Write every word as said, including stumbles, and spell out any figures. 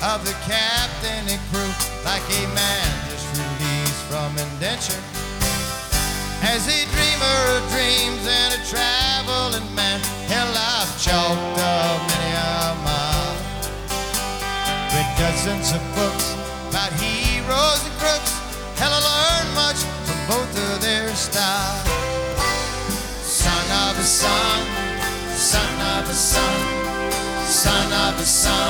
of the captain and crew, like a man just released from indenture. As a dreamer of dreams and a traveling man, hell, I've chalked up many a mile with dozens of books about heroes and crooks. Hell, I learned much from both of their style. Son of a son, son of a son, son of a son.